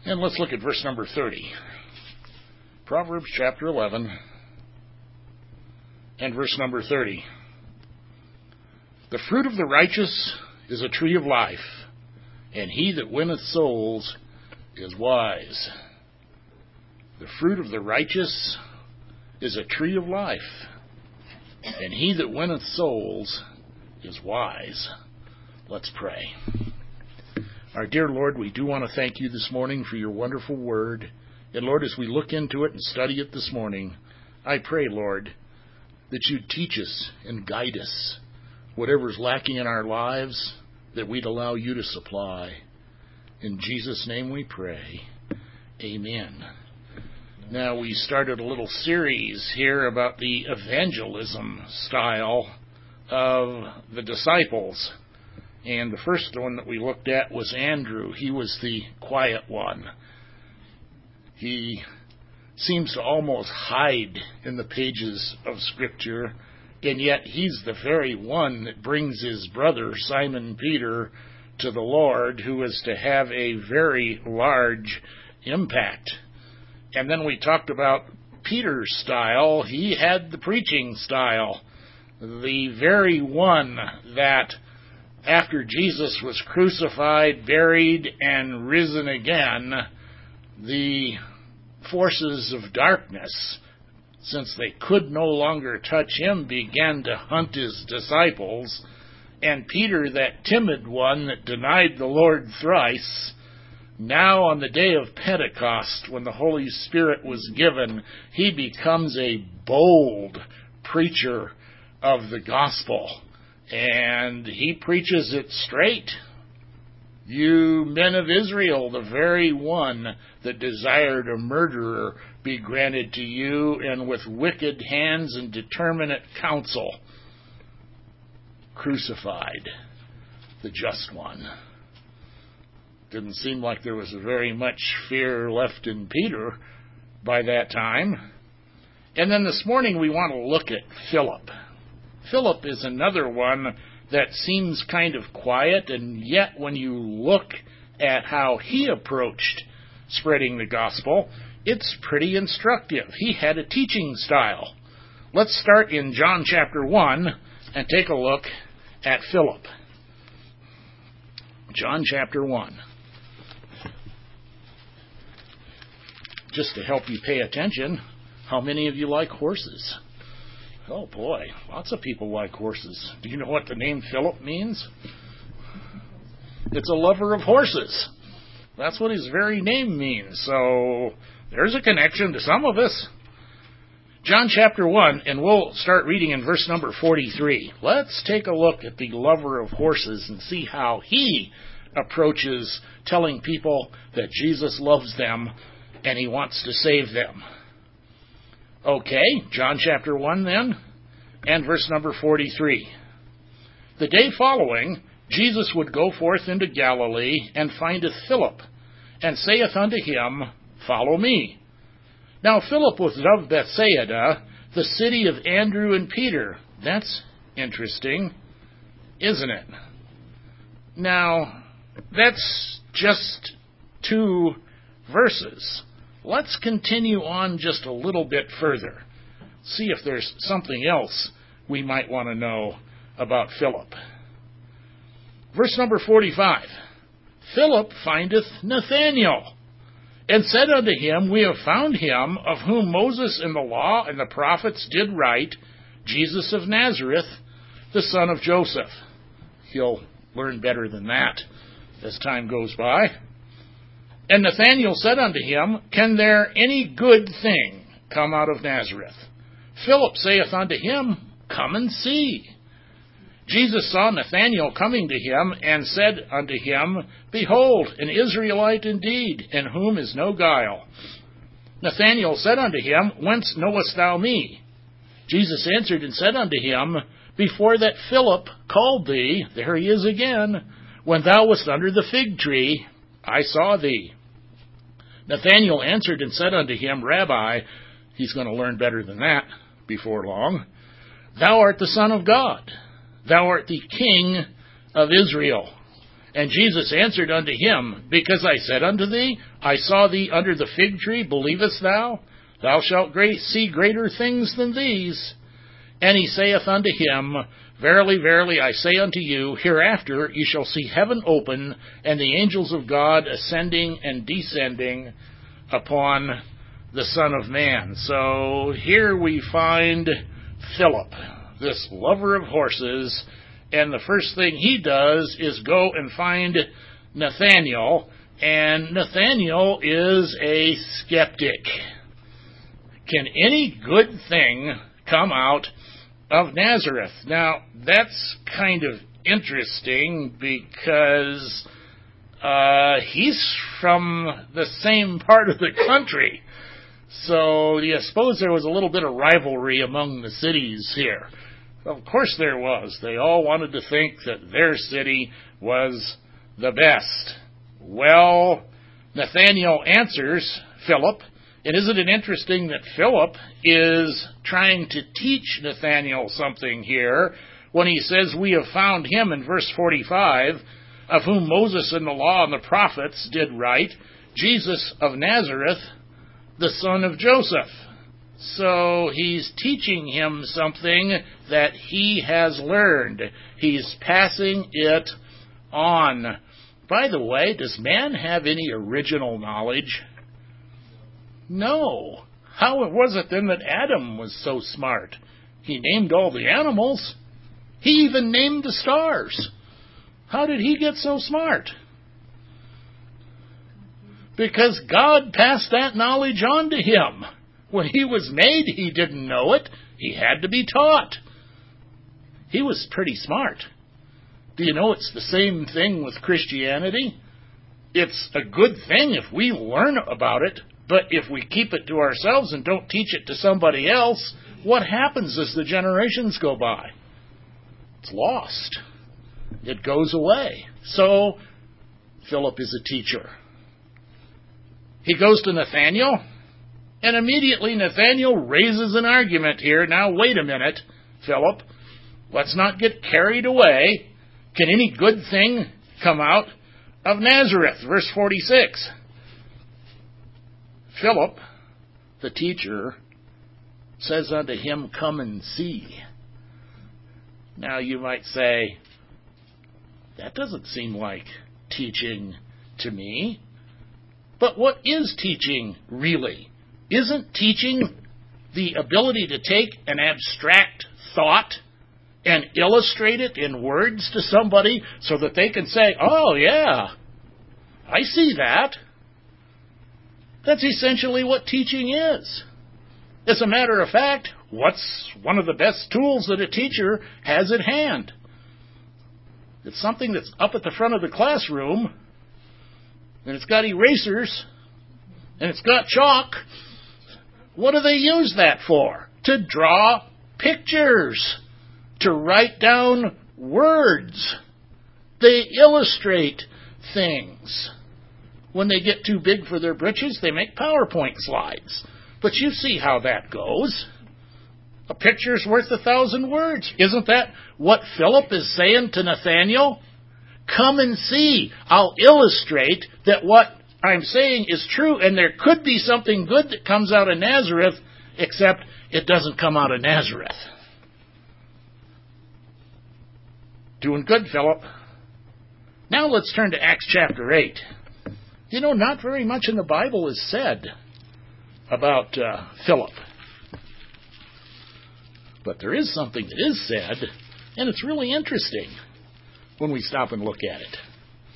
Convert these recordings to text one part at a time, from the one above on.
And let's look at verse number 30. Proverbs chapter 11 and verse number 30. The fruit of the righteous is a tree of life, and he that winneth souls is wise. The fruit of the righteous is a tree of life, and he that winneth souls is wise. Let's pray. Our dear Lord, we do want to thank you this morning for your wonderful word. And Lord, as we look into it and study it this morning, I pray, Lord, that you'd teach us and guide us. Whatever's lacking in our lives, that we'd allow you to supply. In Jesus' name we pray. Amen. Now, we started a little series here about the evangelism style of the disciples. And the first one that we looked at was Andrew. He was the quiet one. He seems to almost hide in the pages of Scripture, and yet he's the very one that brings his brother, Simon Peter, to the Lord, who is to have a very large impact. And then we talked about Peter's style. He had the preaching style, the very one that after Jesus was crucified, buried, and risen again, the forces of darkness, since they could no longer touch him, began to hunt his disciples. And Peter, that timid one that denied the Lord thrice, now on the day of Pentecost, when the Holy Spirit was given, he becomes a bold preacher of the gospel. And he preaches it straight. You men of Israel, the very one that desired a murderer be granted to you, and with wicked hands and determinate counsel crucified the just one. Didn't seem like there was very much fear left in Peter by that time. And then this morning we want to look at Philip. Philip is another one that seems kind of quiet, and yet when you look at how he approached spreading the gospel, it's pretty instructive. He had a teaching style. Let's start in John chapter 1 and take a look at Philip. John chapter 1. Just to help you pay attention, how many of you like horses? Oh boy, lots of people like horses. Do you know what the name Philip means? It's a lover of horses. That's what his very name means. So there's a connection to some of us. John chapter 1, and we'll start reading in verse number 43. Let's take a look at the lover of horses and see how he approaches telling people that Jesus loves them and he wants to save them. Okay, John chapter 1 then, and verse number 43. The day following, Jesus would go forth into Galilee, and findeth Philip, and saith unto him, Follow me. Now Philip was of Bethsaida, the city of Andrew and Peter. That's interesting, isn't it? Now, that's just 2 verses. Let's continue on just a little bit further. See if there's something else we might want to know about Philip. Verse number 45. Philip findeth Nathanael, and said unto him, We have found him, of whom Moses in the law and the prophets did write, Jesus of Nazareth, the son of Joseph. He'll learn better than that as time goes by. And Nathanael said unto him, Can there any good thing come out of Nazareth? Philip saith unto him, Come and see. Jesus saw Nathanael coming to him, and said unto him, Behold, an Israelite indeed, in whom is no guile. Nathanael said unto him, Whence knowest thou me? Jesus answered and said unto him, Before that Philip called thee, there he is again, when thou wast under the fig tree, I saw thee. Nathanael answered and said unto him, Rabbi, he's going to learn better than that before long, Thou art the Son of God. Thou art the King of Israel. And Jesus answered unto him, Because I said unto thee, I saw thee under the fig tree, believest thou? Thou shalt see greater things than these. And he saith unto him, Verily, verily, I say unto you, hereafter ye shall see heaven open, and the angels of God ascending and descending upon the Son of Man. So here we find Philip, this lover of horses, and the first thing he does is go and find Nathanael, and Nathanael is a skeptic. Can any good thing come out of Nazareth? Now, that's kind of interesting because he's from the same part of the country. So do you suppose there was a little bit of rivalry among the cities here? Of course there was. They all wanted to think that their city was the best. Well, Nathanael answers Philip. And isn't it interesting that Philip is trying to teach Nathanael something here when he says, we have found him in verse 45, of whom Moses and the law and the prophets did write, Jesus of Nazareth, the son of Joseph. So he's teaching him something that he has learned. He's passing it on. By the way, does man have any original knowledge? No. How was it then that Adam was so smart? He named all the animals. He even named the stars. How did he get so smart? Because God passed that knowledge on to him. When he was made, he didn't know it. He had to be taught. He was pretty smart. Do you know it's the same thing with Christianity? It's a good thing if we learn about it, but if we keep it to ourselves and don't teach it to somebody else, what happens as the generations go by? It's lost. It goes away. So, Philip is a teacher. He goes to Nathanael, and immediately Nathanael raises an argument here. Now, wait a minute, Philip. Let's not get carried away. Can any good thing come out of Nazareth? Verse 46. Philip, the teacher, says unto him, Come and see. Now you might say, that doesn't seem like teaching to me. But what is teaching really? Isn't teaching the ability to take an abstract thought and illustrate it in words to somebody so that they can say, oh yeah, I see that? That's essentially what teaching is. As a matter of fact, what's one of the best tools that a teacher has at hand? It's something that's up at the front of the classroom, and it's got erasers, and it's got chalk. What do they use that for? To draw pictures, to write down words. They illustrate things. When they get too big for their britches, they make PowerPoint slides. But you see how that goes. A picture's worth 1,000 words. Isn't that what Philip is saying to Nathanael? Come and see. I'll illustrate that what I'm saying is true, and there could be something good that comes out of Nazareth, except it doesn't come out of Nazareth. Doing good, Philip. Now let's turn to Acts chapter 8. You know, not very much in the Bible is said about Philip. But there is something that is said, and it's really interesting when we stop and look at it.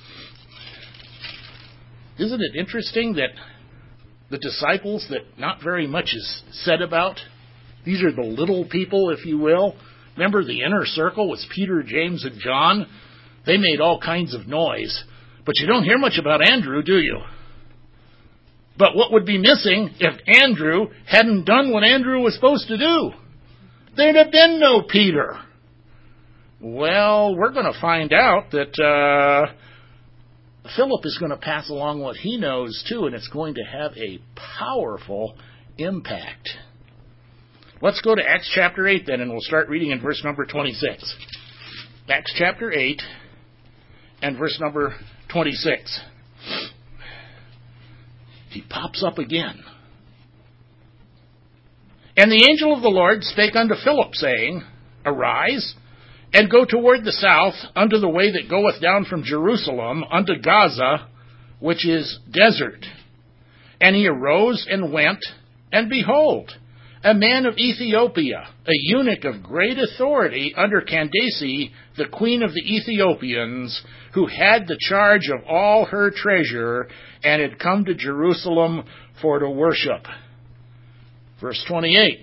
Isn't it interesting that the disciples that not very much is said about, these are the little people, if you will. Remember the inner circle was Peter, James, and John? They made all kinds of noise. But you don't hear much about Andrew, do you? But what would be missing if Andrew hadn't done what Andrew was supposed to do? There'd have been no Peter. Well, we're going to find out that Philip is going to pass along what he knows too, and it's going to have a powerful impact. Let's go to Acts chapter 8 then, and we'll start reading in verse number 26. Acts chapter 8 and verse number 26. He pops up again. And the angel of the Lord spake unto Philip, saying, Arise, and go toward the south, unto the way that goeth down from Jerusalem unto Gaza, which is desert. And he arose and went, and behold, a man of Ethiopia, a eunuch of great authority under Candace, the queen of the Ethiopians, who had the charge of all her treasure, and had come to Jerusalem for to worship. Verse 28,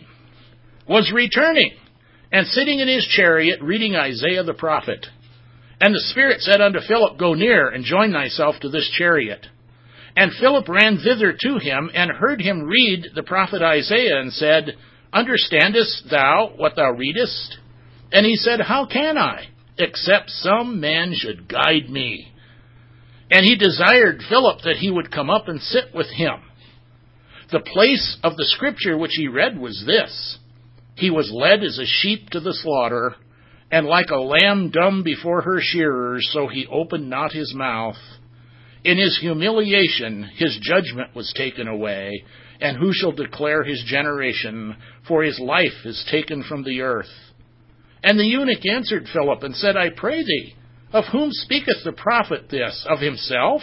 was returning, and sitting in his chariot, reading Isaiah the prophet. And the Spirit said unto Philip, Go near, and join thyself to this chariot. And Philip ran thither to him, and heard him read the prophet Isaiah, and said, Understandest thou what thou readest? And he said, How can I, except some man should guide me? And he desired Philip that he would come up and sit with him. The place of the scripture which he read was this: He was led as a sheep to the slaughter, and like a lamb dumb before her shearers, so he opened not his mouth. In his humiliation his judgment was taken away, and who shall declare his generation? For his life is taken from the earth. And the eunuch answered Philip, and said, I pray thee, of whom speaketh the prophet this? Of himself,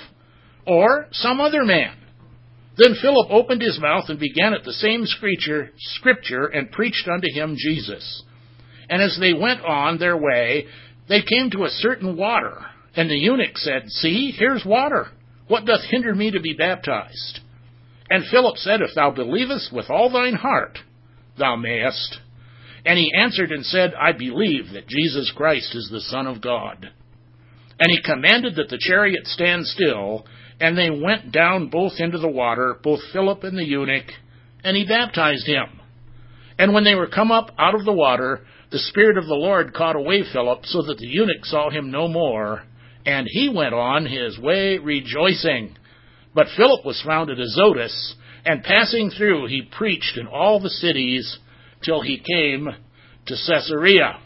or some other man? Then Philip opened his mouth, and began at the same scripture, and preached unto him Jesus. And as they went on their way, they came to a certain water. And the eunuch said, See, here's water. What doth hinder me to be baptized? And Philip said, If thou believest with all thine heart, thou mayest. And he answered and said, I believe that Jesus Christ is the Son of God. And he commanded that the chariot stand still, and they went down both into the water, both Philip and the eunuch, and he baptized him. And when they were come up out of the water, the Spirit of the Lord caught away Philip, so that the eunuch saw him no more, and he went on his way rejoicing. But Philip was found at Azotus, and passing through he preached in all the cities till he came to Caesarea.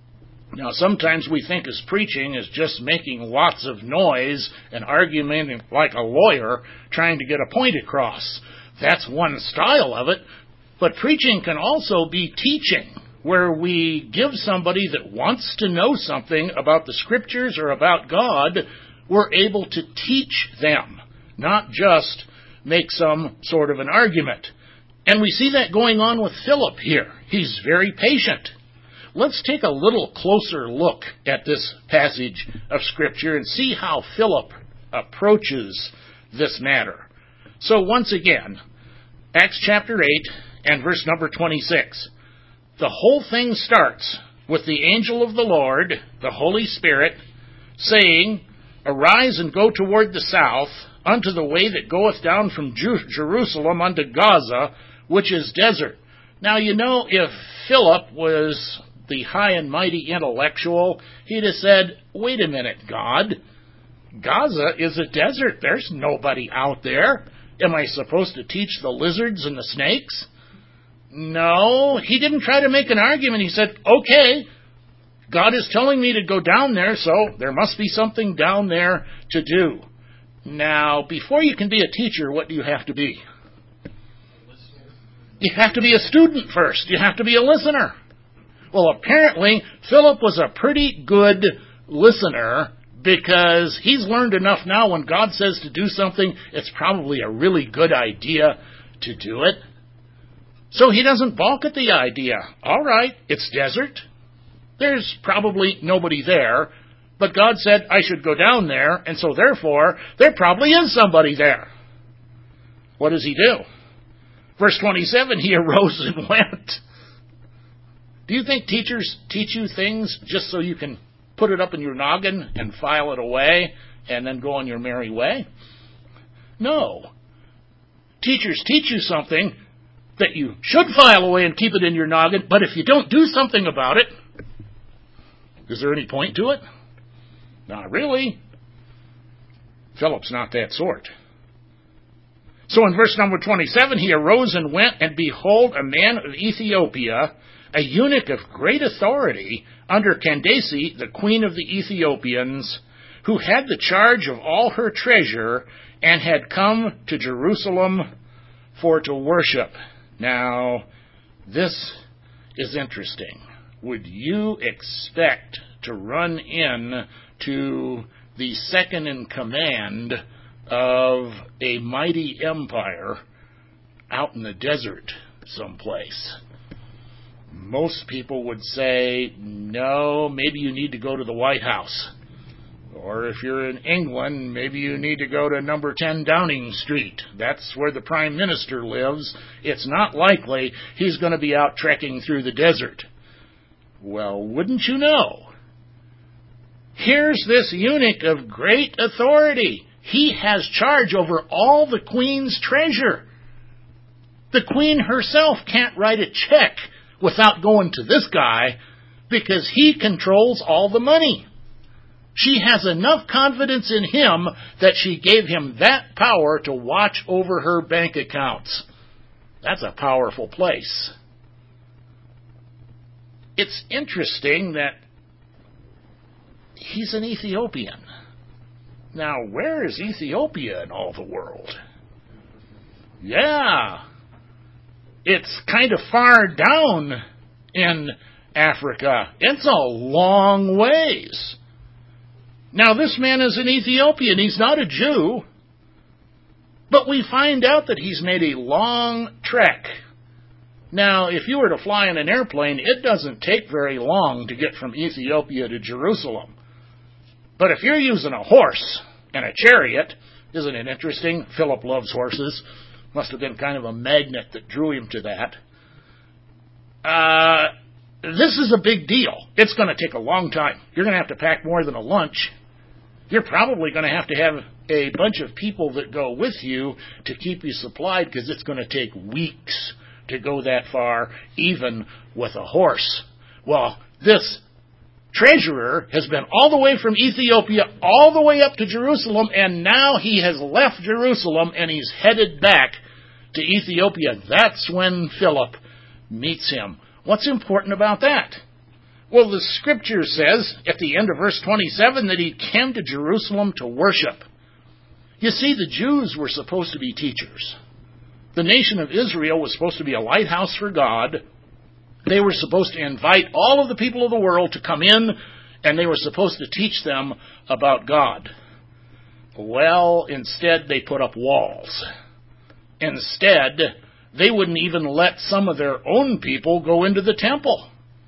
Now, sometimes we think of preaching as just making lots of noise and arguing like a lawyer trying to get a point across. That's one style of it. But preaching can also be teaching, where we give somebody that wants to know something about the Scriptures or about God, we're able to teach them, not just make some sort of an argument. And we see that going on with Philip here. He's very patient. Let's take a little closer look at this passage of Scripture and see how Philip approaches this matter. So once again, Acts chapter 8 and verse number 26. The whole thing starts with the angel of the Lord, the Holy Spirit, saying, Arise and go toward the south, unto the way that goeth down from Jerusalem unto Gaza, which is desert. Now, you know, if Philip was the high and mighty intellectual, he'd have said, Wait a minute, God. Gaza is a desert. There's nobody out there. Am I supposed to teach the lizards and the snakes? No, he didn't try to make an argument. He said, okay, God is telling me to go down there, so there must be something down there to do. Now, before you can be a teacher, what do you have to be? You have to be a student first. You have to be a listener. Well, apparently, Philip was a pretty good listener, because he's learned enough now when God says to do something, it's probably a really good idea to do it. So he doesn't balk at the idea. All right, it's desert. There's probably nobody there. But God said I should go down there, and so therefore, there probably is somebody there. What does he do? Verse 27, he arose and went. Do you think teachers teach you things just so you can put it up in your noggin and file it away and then go on your merry way? No. Teachers teach you something that you should file away and keep it in your noggin, but if you don't do something about it, is there any point to it? Not really. Philip's not that sort. So in verse number 27, he arose and went, and behold, a man of Ethiopia, a eunuch of great authority, under Candace, the queen of the Ethiopians, who had the charge of all her treasure and had come to Jerusalem for to worship. Now, this is interesting. Would you expect to run in to the second in command of a mighty empire out in the desert someplace? Most people would say, no, maybe you need to go to the White House. Or if you're in England, maybe you need to go to number 10 Downing Street. That's where the Prime Minister lives. It's not likely he's going to be out trekking through the desert. Well, wouldn't you know? Here's this eunuch of great authority. He has charge over all the queen's treasure. The queen herself can't write a check without going to this guy because he controls all the money. She has enough confidence in him that she gave him that power to watch over her bank accounts. That's a powerful place. It's interesting that he's an Ethiopian. Now, where is Ethiopia in all the world? Yeah, it's kind of far down in Africa. It's a long ways. Now, this man is an Ethiopian. He's not a Jew. But we find out that he's made a long trek. Now, if you were to fly in an airplane, it doesn't take very long to get from Ethiopia to Jerusalem. But if you're using a horse and a chariot, isn't it interesting? Philip loves horses. Must have been kind of a magnet that drew him to that. This is a big deal. It's going to take a long time. You're going to have to pack more than a lunch. You're probably going to have a bunch of people that go with you to keep you supplied because it's going to take weeks to go that far, even with a horse. Well, this treasurer has been all the way from Ethiopia all the way up to Jerusalem, and now he has left Jerusalem and he's headed back to Ethiopia. That's when Philip meets him. What's important about that? Well, the scripture says at the end of verse 27 that he came to Jerusalem to worship. You see, the Jews were supposed to be teachers. The nation of Israel was supposed to be a lighthouse for God. They were supposed to invite all of the people of the world to come in, and they were supposed to teach them about God. Well, instead they put up walls. Instead, they wouldn't even let some of their own people go into the temple.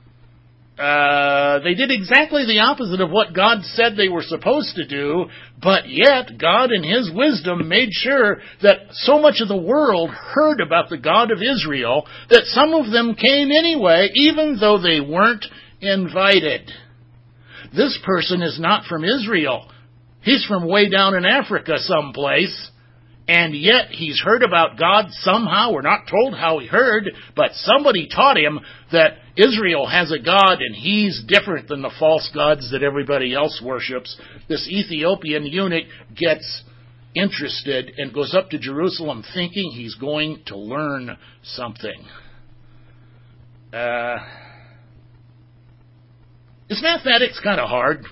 They did exactly the opposite of what God said they were supposed to do, but yet God in His wisdom made sure that so much of the world heard about the God of Israel that some of them came anyway, even though they weren't invited. This person is not from Israel. He's from way down in Africa someplace. And yet he's heard about God somehow. We're not told how he heard, but somebody taught him that Israel has a God and he's different than the false gods that everybody else worships. This Ethiopian eunuch gets interested and goes up to Jerusalem thinking he's going to learn something. Is mathematics kind of hard?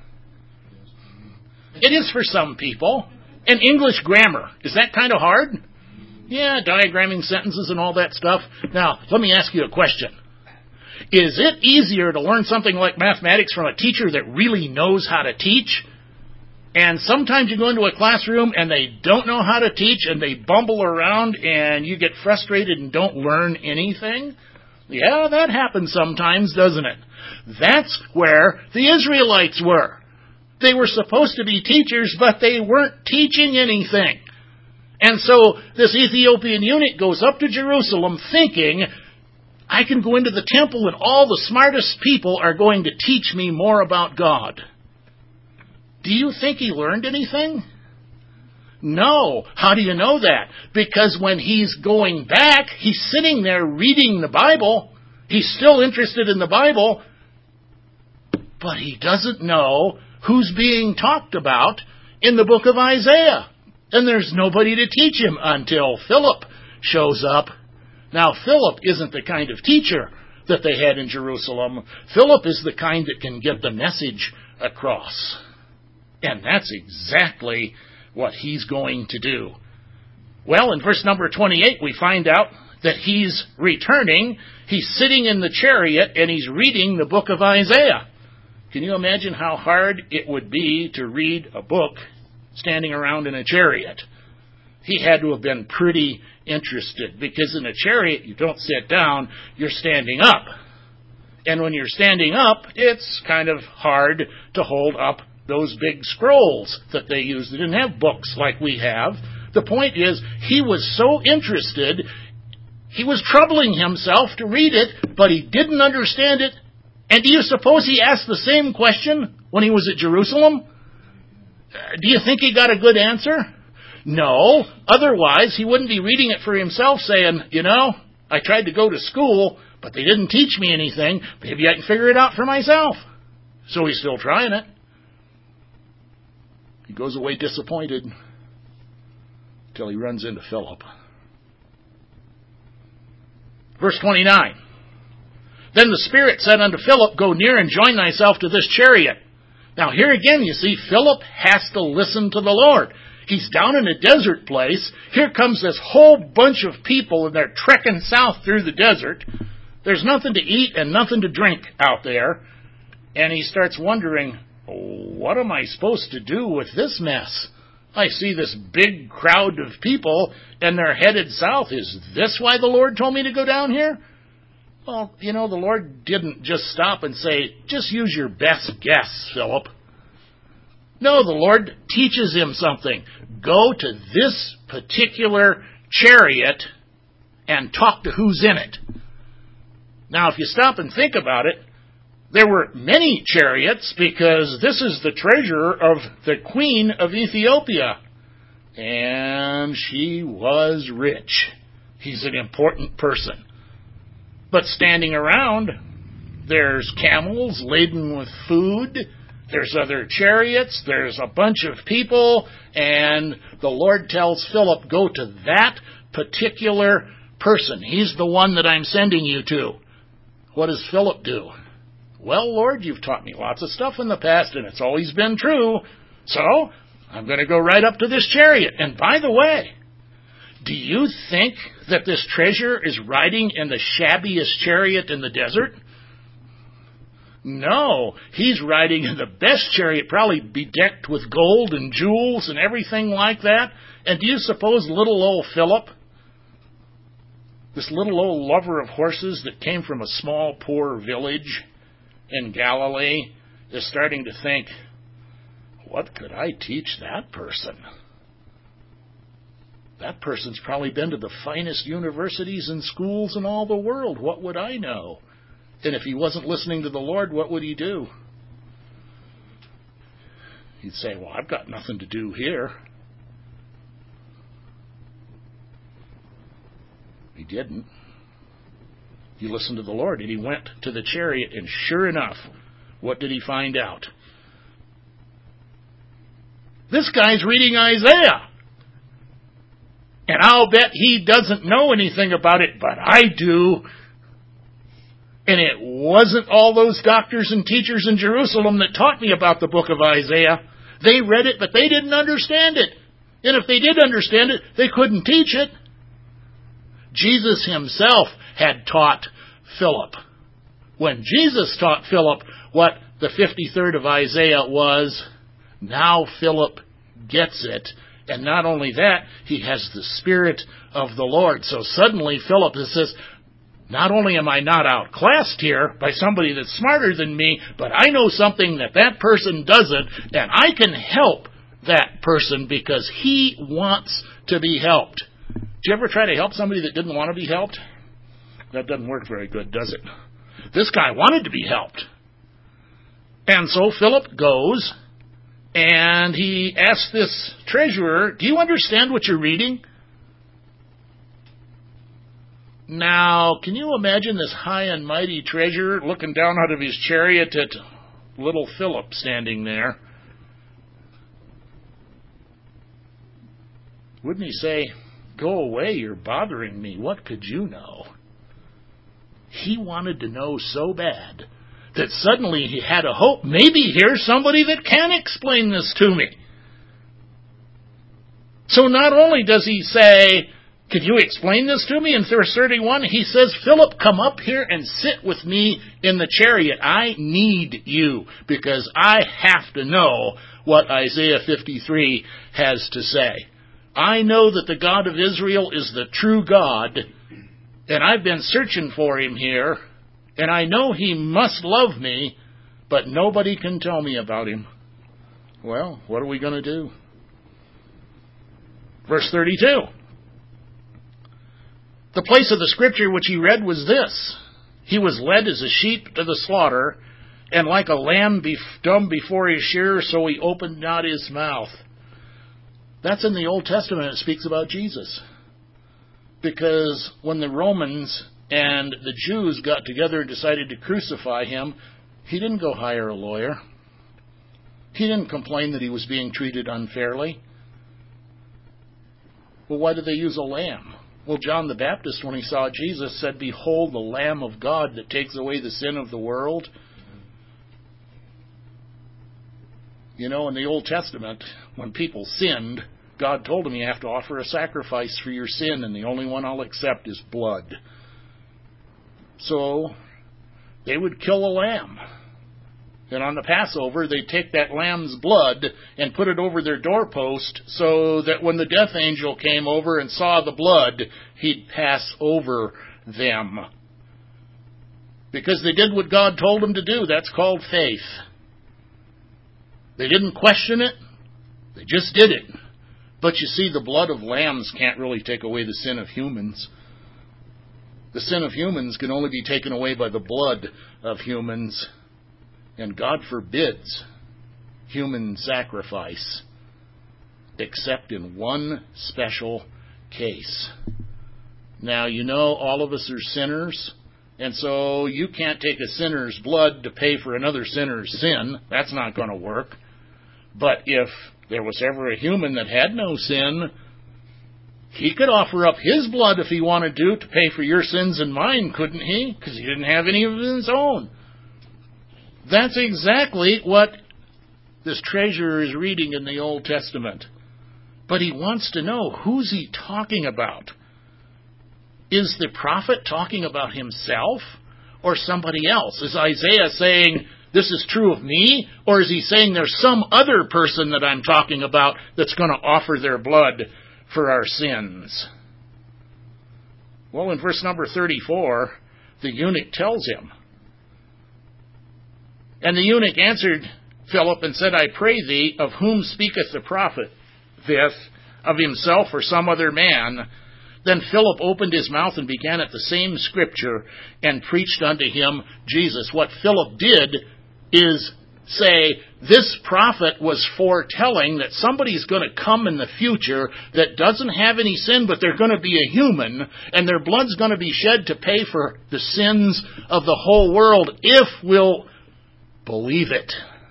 It is for some people. And English grammar, is that kind of hard? Yeah, diagramming sentences and all that stuff. Now, let me ask you a question. Is it easier to learn something like mathematics from a teacher that really knows how to teach? And sometimes you go into a classroom and they don't know how to teach and they bumble around and you get frustrated and don't learn anything? Yeah, that happens sometimes, doesn't it? That's where the Israelites were. They were supposed to be teachers, but they weren't teaching anything. And so this Ethiopian eunuch goes up to Jerusalem thinking, I can go into the temple and all the smartest people are going to teach me more about God. Do you think he learned anything? No. How do you know that? Because when he's going back, he's sitting there reading the Bible. He's still interested in the Bible, but he doesn't know who's being talked about in the book of Isaiah. And there's nobody to teach him until Philip shows up. Now, Philip isn't the kind of teacher that they had in Jerusalem. Philip is the kind that can get the message across. And that's exactly what he's going to do. Well, in verse number 28, we find out that he's returning. He's sitting in the chariot and he's reading the book of Isaiah. Can you imagine how hard it would be to read a book standing around in a chariot? He had to have been pretty interested, because in a chariot you don't sit down, you're standing up. And when you're standing up, it's kind of hard to hold up those big scrolls that they used. They didn't have books like we have. The point is, he was so interested, he was troubling himself to read it, but he didn't understand it. And do you suppose he asked the same question when he was at Jerusalem? Do you think he got a good answer? No. Otherwise, he wouldn't be reading it for himself saying, I tried to go to school, but they didn't teach me anything. Maybe I can figure it out for myself. So he's still trying it. He goes away disappointed till he runs into Philip. Verse 29. Then the Spirit said unto Philip, Go near and join thyself to this chariot. Now here again, you see, Philip has to listen to the Lord. He's down in a desert place. Here comes this whole bunch of people, and they're trekking south through the desert. There's nothing to eat and nothing to drink out there. And he starts wondering, what am I supposed to do with this mess? I see this big crowd of people, and they're headed south. Is this why the Lord told me to go down here? Well, the Lord didn't just stop and say, just use your best guess, Philip. No, the Lord teaches him something. Go to this particular chariot and talk to who's in it. Now, if you stop and think about it, there were many chariots, because this is the treasure of the Queen of Ethiopia. And she was rich. He's an important person. But standing around, there's camels laden with food. There's other chariots. There's a bunch of people. And the Lord tells Philip, go to that particular person. He's the one that I'm sending you to. What does Philip do? Well, Lord, you've taught me lots of stuff in the past, and it's always been true. So I'm going to go right up to this chariot. And by the way, do you think that this treasure is riding in the shabbiest chariot in the desert? No, he's riding in the best chariot, probably bedecked with gold and jewels and everything like that. And do you suppose little old Philip, this little old lover of horses that came from a small, poor village in Galilee, is starting to think, what could I teach that person? That person's probably been to the finest universities and schools in all the world. What would I know? And if he wasn't listening to the Lord, what would he do? He'd say, well, I've got nothing to do here. He didn't. He listened to the Lord, and he went to the chariot, and sure enough, what did he find out? This guy's reading Isaiah. And I'll bet he doesn't know anything about it, but I do. And it wasn't all those doctors and teachers in Jerusalem that taught me about the book of Isaiah. They read it, but they didn't understand it. And if they did understand it, they couldn't teach it. Jesus himself had taught Philip. When Jesus taught Philip what the 53rd of Isaiah was, now Philip gets it. And not only that, he has the Spirit of the Lord. So suddenly Philip says, not only am I not outclassed here by somebody that's smarter than me, but I know something that that person doesn't, and I can help that person because he wants to be helped. Did you ever try to help somebody that didn't want to be helped? That doesn't work very good, does it? This guy wanted to be helped. And so Philip goes, and he asks this treasurer, do you understand what you're reading? Now, can you imagine this high and mighty treasurer looking down out of his chariot at little Philip standing there? Wouldn't he say, go away, you're bothering me, what could you know? He wanted to know so bad that suddenly he had a hope. Maybe here's somebody that can explain this to me. So not only does he say, could you explain this to me? In verse 31, he says, Philip, come up here and sit with me in the chariot. I need you because I have to know what Isaiah 53 has to say. I know that the God of Israel is the true God, and I've been searching for him here, and I know he must love me, but nobody can tell me about him. Well, what are we going to do? Verse 32. The place of the scripture which he read was this: He was led as a sheep to the slaughter, and like a lamb dumb before his shearer, so he opened not his mouth. That's in the Old Testament. It speaks about Jesus. Because when the Romans and the Jews got together and decided to crucify him, he didn't go hire a lawyer. He didn't complain that he was being treated unfairly. Well, why did they use a lamb? Well, John the Baptist, when he saw Jesus, said, Behold the Lamb of God that takes away the sin of the world. You know, in the Old Testament, when people sinned, God told them you have to offer a sacrifice for your sin, and the only one I'll accept is blood. So, they would kill a lamb. And on the Passover, they'd take that lamb's blood and put it over their doorpost so that when the death angel came over and saw the blood, he'd pass over them. Because they did what God told them to do. That's called faith. They didn't question it. They just did it. But you see, the blood of lambs can't really take away the sin of humans. The sin of humans can only be taken away by the blood of humans. And God forbids human sacrifice, except in one special case. Now, you know, all of us are sinners, and so you can't take a sinner's blood to pay for another sinner's sin. That's not going to work. But if there was ever a human that had no sin, he could offer up his blood if he wanted to pay for your sins and mine, couldn't he? Because he didn't have any of his own. That's exactly what this treasurer is reading in the Old Testament. But he wants to know, who's he talking about? Is the prophet talking about himself or somebody else? Is Isaiah saying, this is true of me? Or is he saying there's some other person that I'm talking about that's going to offer their blood for our sins? Well, in verse number 34, the eunuch tells him. And the eunuch answered Philip and said, I pray thee, of whom speaketh the prophet this, of himself or some other man? Then Philip opened his mouth and began at the same scripture and preached unto him Jesus. What Philip did is say, this prophet was foretelling that somebody's going to come in the future that doesn't have any sin, but they're going to be a human, and their blood's going to be shed to pay for the sins of the whole world if we'll believe it.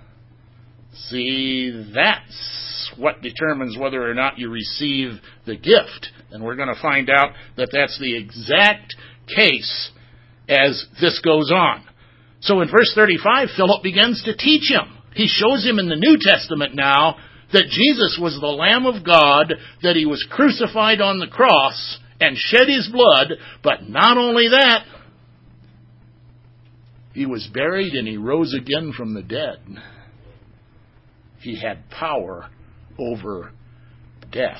See, that's what determines whether or not you receive the gift. And we're going to find out that that's the exact case as this goes on. So in verse 35, Philip begins to teach him. He shows him in the New Testament now that Jesus was the Lamb of God, that he was crucified on the cross and shed his blood, but not only that, he was buried and he rose again from the dead. He had power over death.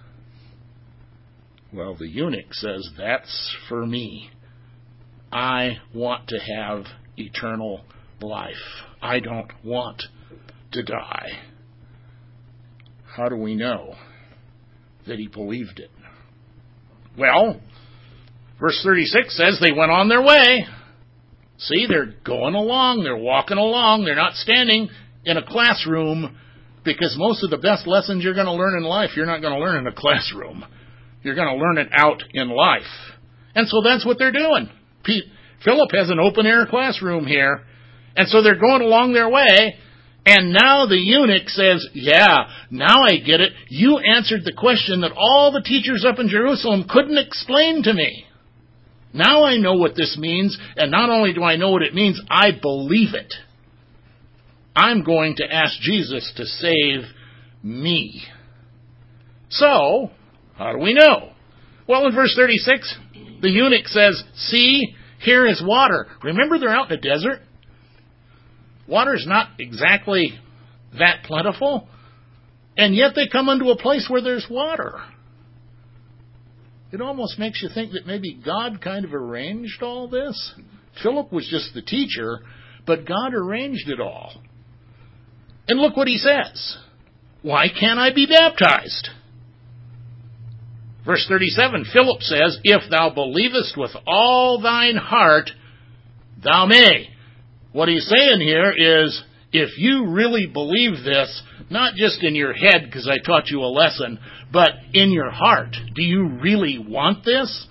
Well, the eunuch says, that's for me. I want to have eternal life. I don't want to die. How do we know that he believed it? Well, verse 36 says they went on their way. See, they're going along, they're walking along, they're not standing in a classroom, because most of the best lessons you're going to learn in life, you're not going to learn in a classroom. You're going to learn it out in life. And so that's what they're doing. Philip has an open-air classroom here, and so they're going along their way, and now the eunuch says, yeah, now I get it. You answered the question that all the teachers up in Jerusalem couldn't explain to me. Now I know what this means, and not only do I know what it means, I believe it. I'm going to ask Jesus to save me. So, how do we know? Well, in verse 36, the eunuch says, "See, here is water." Remember, they're out in the desert. Water's not exactly that plentiful, and yet they come into a place where there's water. It almost makes you think that maybe God kind of arranged all this. Philip was just the teacher, but God arranged it all. And look what he says. "Why can't I be baptized?" Verse 37, Philip says, "If thou believest with all thine heart, thou may." What he's saying here is, if you really believe this, not just in your head because I taught you a lesson, but in your heart, do you really want this?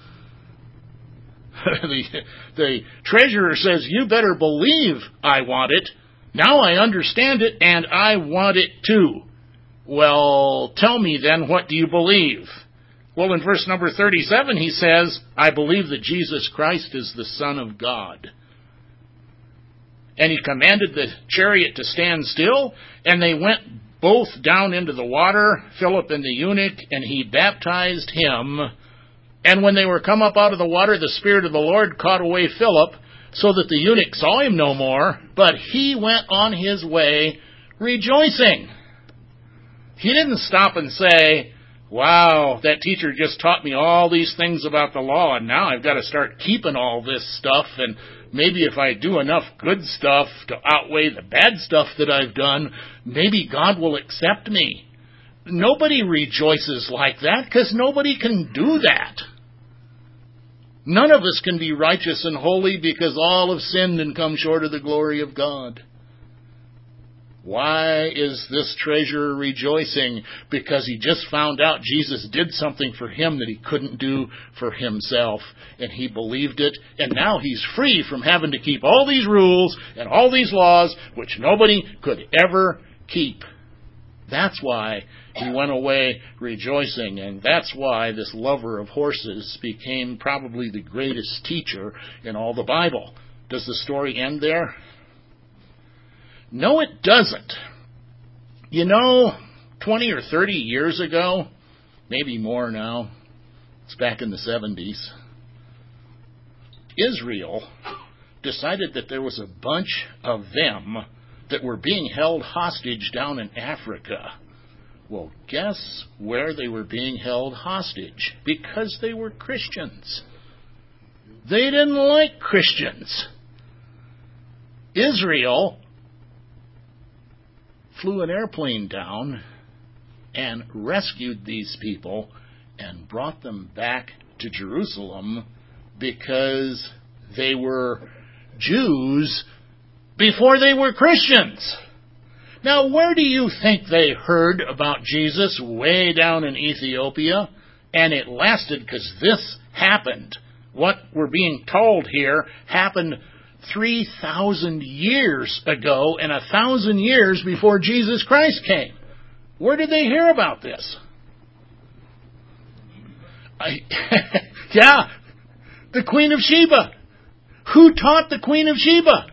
The treasurer says, "You better believe I want it. Now I understand it, and I want it too." Well, tell me then, what do you believe? Well, in verse number 37, he says, "I believe that Jesus Christ is the Son of God." And he commanded the chariot to stand still, and they went both down into the water, Philip and the eunuch, and he baptized him. And when they were come up out of the water, the Spirit of the Lord caught away Philip, so that the eunuch saw him no more, but he went on his way rejoicing. He didn't stop and say, "Wow, that teacher just taught me all these things about the law, and now I've got to start keeping all this stuff, and maybe if I do enough good stuff to outweigh the bad stuff that I've done, maybe God will accept me." Nobody rejoices like that, because nobody can do that. None of us can be righteous and holy because all have sinned and come short of the glory of God. Why is this treasurer rejoicing? Because he just found out Jesus did something for him that he couldn't do for himself. And he believed it. And now he's free from having to keep all these rules and all these laws which nobody could ever keep. That's why he went away rejoicing. And that's why this lover of horses became probably the greatest teacher in all the Bible. Does the story end there? No, it doesn't. You know, 20 or 30 years ago, maybe more now, it's back in the 70s, Israel decided that there was a bunch of them that were being held hostage down in Africa. Well, guess where they were being held hostage? Because they were Christians. They didn't like Christians. Israel flew an airplane down and rescued these people and brought them back to Jerusalem because they were Jews before they were Christians. Now, where do you think they heard about Jesus? Way down in Ethiopia. And it lasted because this happened. What we're being told here happened 3,000 years ago and 1,000 years before Jesus Christ came. Where did they hear about this? Yeah, the Queen of Sheba. Who taught the Queen of Sheba?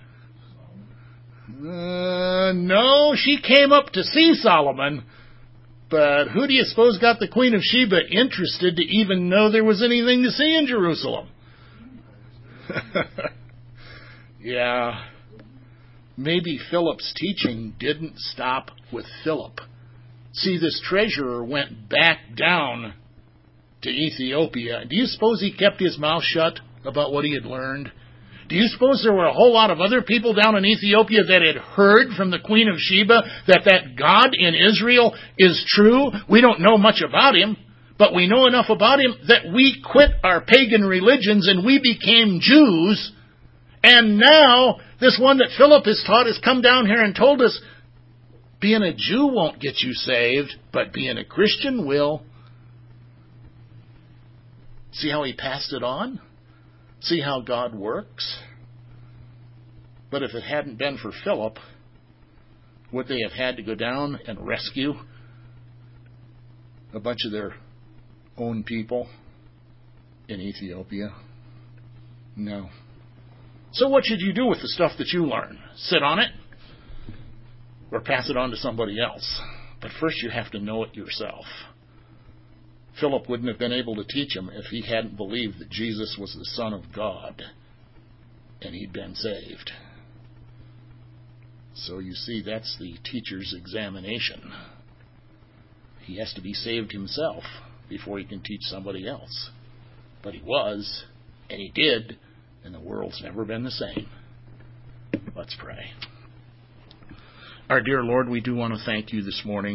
No, she came up to see Solomon, but who do you suppose got the Queen of Sheba interested to even know there was anything to see in Jerusalem? Yeah, maybe Philip's teaching didn't stop with Philip. See, this treasurer went back down to Ethiopia. Do you suppose he kept his mouth shut about what he had learned? Do you suppose there were a whole lot of other people down in Ethiopia that had heard from the Queen of Sheba that God in Israel is true? We don't know much about him, but we know enough about him that we quit our pagan religions and we became Jews. And now, this one that Philip has taught has come down here and told us, being a Jew won't get you saved, but being a Christian will. See how he passed it on? See how God works? But if it hadn't been for Philip, would they have had to go down and rescue a bunch of their own people in Ethiopia? No. So what should you do with the stuff that you learn? Sit on it? Or pass it on to somebody else? But first you have to know it yourself. Philip wouldn't have been able to teach him if he hadn't believed that Jesus was the Son of God and he'd been saved. So you see, that's the teacher's examination. He has to be saved himself before he can teach somebody else. But he was, and he did, and the world's never been the same. Let's pray. Our dear Lord, we do want to thank you this morning